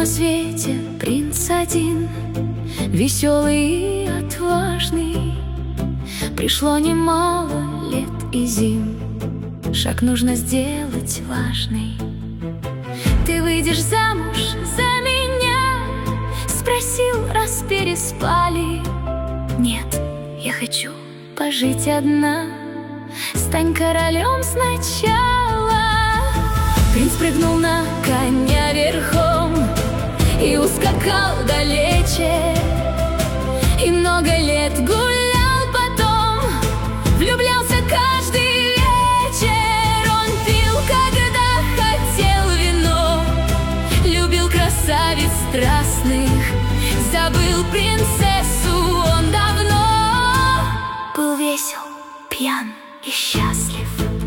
на свете принц один, веселый и отважный. Пришло немало лет и зим, шаг нужно сделать важный. Ты выйдешь замуж за меня? Спросил, раз переспали. Нет, я хочу пожить одна. Стань королем сначала. Принц прыгнул на коня верхом и ускакал далече, и много лет гулял потом, влюблялся каждый вечер. Он пил, когда хотел вино, любил красавиц страстных, забыл принцессу он давно. Был весел, пьян и счастлив.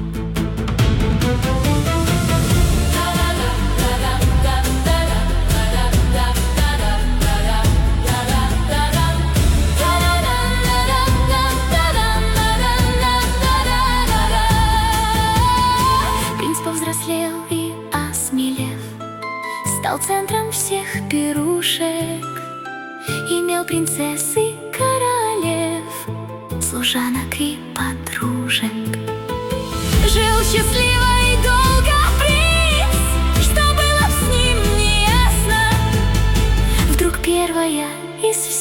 Повзрослел и осмелев, стал центром всех пирушек, имел принцесс и королев, служанок и подружек. Жил счастливо и долго принц, что было с ним неясно. Вдруг первая из